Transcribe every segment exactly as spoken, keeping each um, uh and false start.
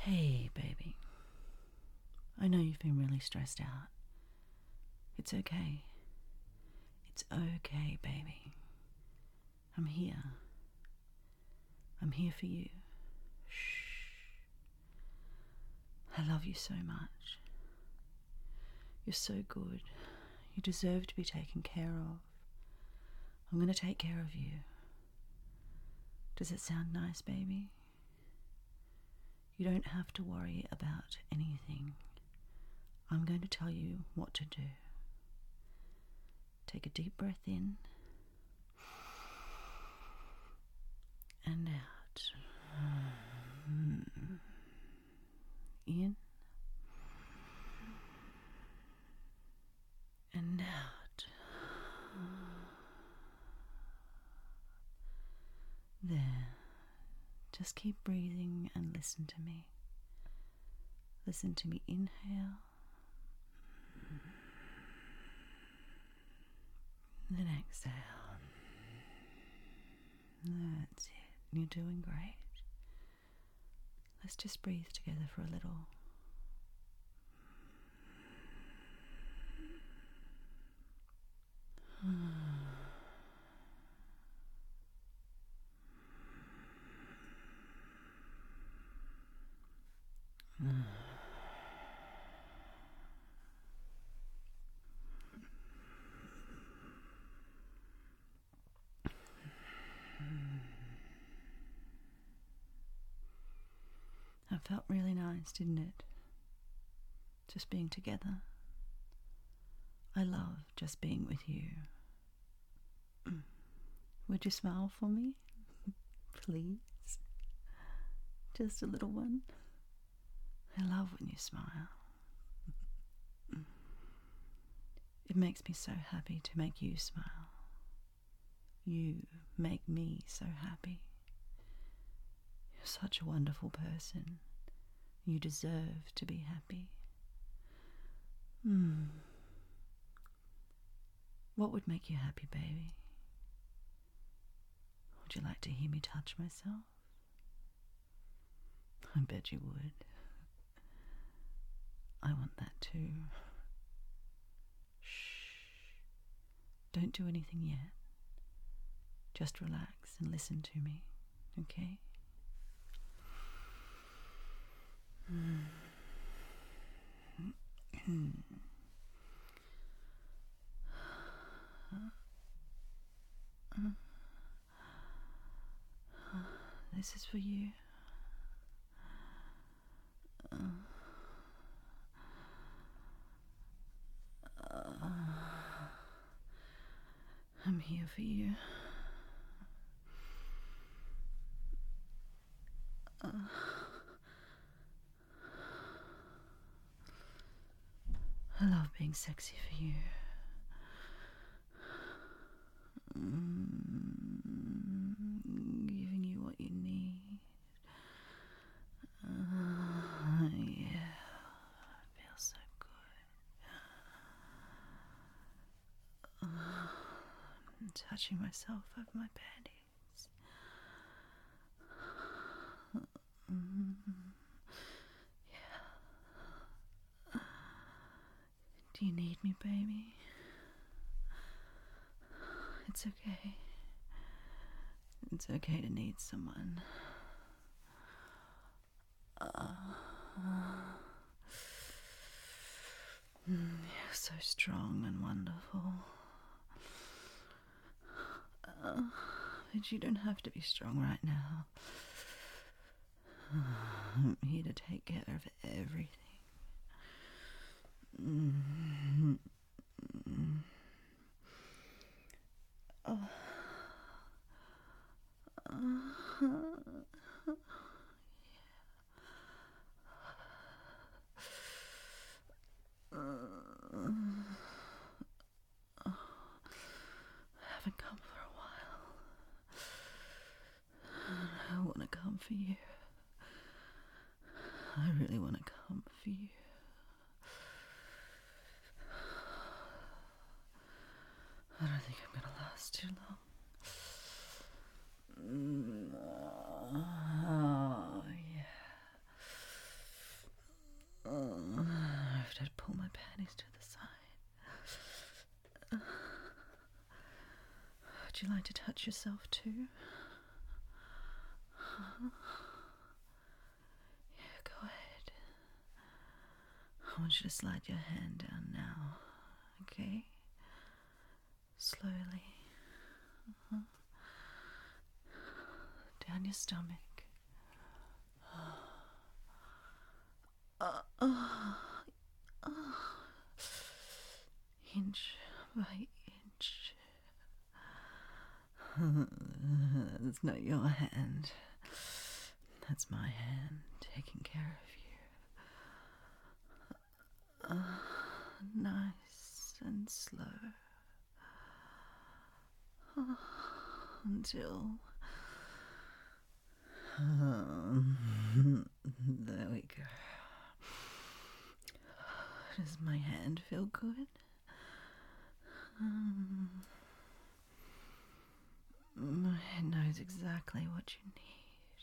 Hey, baby. I know you've been really stressed out. It's okay. It's okay, baby. I'm here. I'm here for you. Shh. I love you so much. You're so good. You deserve to be taken care of. I'm going to take care of you. Does it sound nice, baby? You don't have to worry about anything. I'm going to tell you what to do. Take a deep breath in and out. In and out. There. Just keep breathing and listen to me. Listen to me inhale. Then exhale. That's it. You're doing great. Let's just breathe together for a little. That felt really nice, didn't it? Just being together. I love just being with you. Would you smile for me? Please? Just a little one. I love when you smile. It makes me so happy to make you smile. You make me so happy. You're such a wonderful person. You deserve to be happy. Hmm. What would make you happy, baby? Would you like to hear me touch myself? I bet you would. I want that too. Shh. Don't do anything yet. Just relax and listen to me, okay? This is for you. I'm here for you. I love being sexy for you. Mm, giving you what you need. Uh, yeah, it feels so good. Uh, I'm touching myself over my panties. Mm, yeah. Do you need me, baby? It's okay. It's okay to need someone. Uh, mm, you're so strong and wonderful. Uh, but you don't have to be strong right now. I'm here to take care of everything. Mm-hmm. Oh. Uh-huh. Uh, I haven't come for a while. I want to come for you. I really want to come for you. I don't think I'm going to last too long. Mm, oh, yeah. knees to the side. Would you like to touch yourself too? Huh? Yeah, go ahead. I want you to slide your hand down now, okay? Slowly. Uh-huh. Down your stomach. Uh, uh, uh, inch by inch. That's not your hand. That's my hand taking care of you. Uh, nice and slow. Uh, until... Um, there we go. Does my hand feel good? Um, it knows exactly what you need.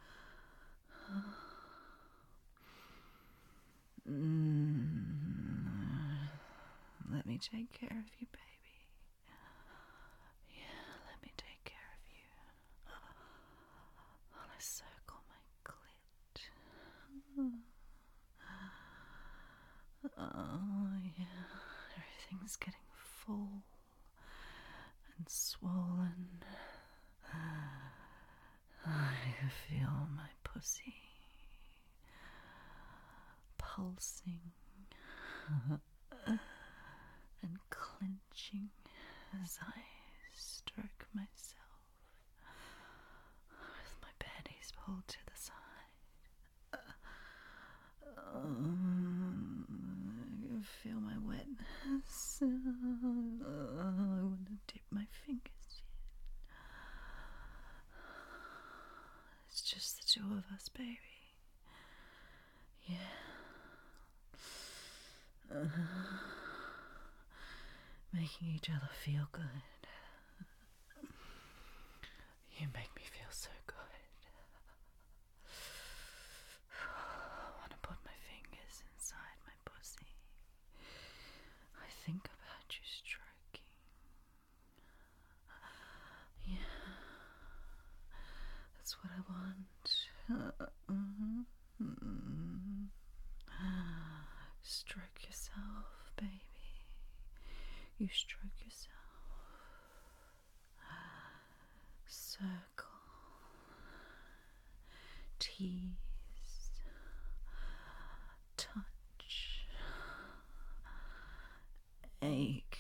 Mm, let me take care of you, baby. Yeah, let me take care of you. I'll circle my clit. Oh, yeah. Everything's getting full and swollen. I can feel my pussy pulsing and clenching as I stroke myself with my panties pulled to the side. Um, I can feel my wetness. Uh, I want to dip my fingers in. It's just the two of us, baby. Yeah. Uh, making each other feel good. You make me feel so good. I want to put my fingers inside my pussy. I think about you stroking. Yeah. That's what I want. Uh, uh-huh. Mm-hmm. Stroke yourself, baby. You stroke yourself. Circle. Tease. Touch. Ache.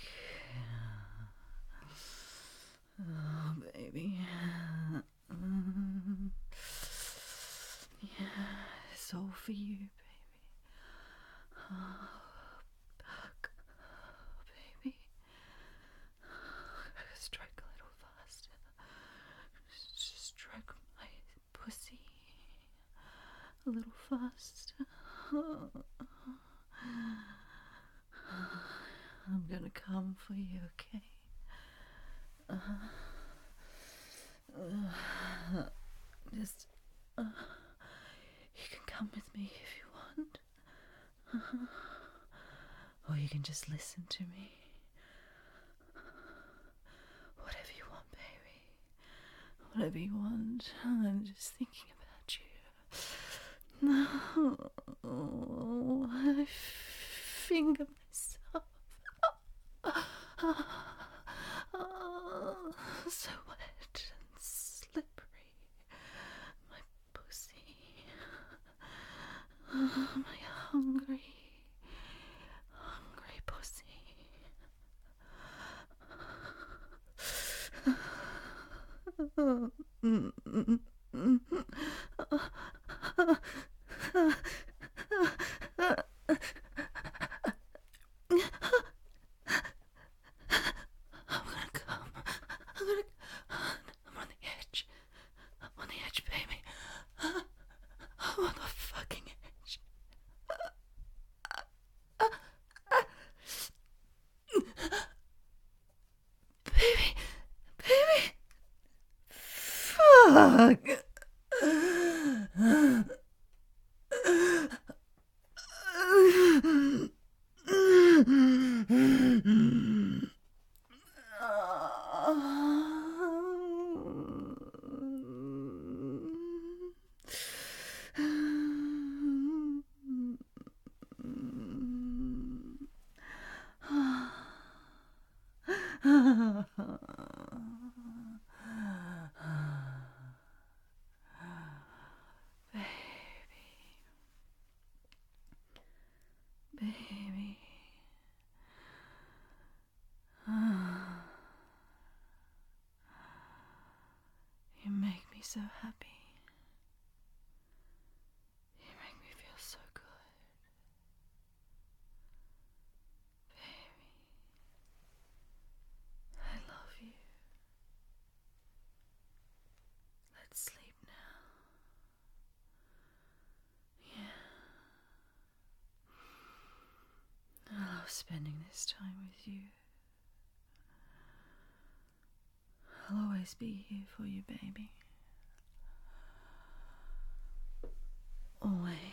Oh, baby. Mm. Yeah, it's all for you, baby. Oh, baby. Stroke a little faster. Just stroke my pussy a little faster. I'm gonna come for you, okay? Uh, uh, just, uh, you can come with me if you want. Uh-huh. Or you can just listen to me. Whatever you want, baby. Whatever you want. I'm just thinking about you. No, I finger myself. Oh, so wet and slippery. My pussy. Oh, my hungry, hungry pussy. I'm gonna come. I'm gonna. I'm on the edge. I'm on the edge, baby. I'm on the fucking edge. Baby, baby. Fuck. Baby. You make me so happy. You make me feel so good. Baby. I love you. Let's sleep now. Yeah. I love spending this time with you. I'll always be here for you, baby. Always.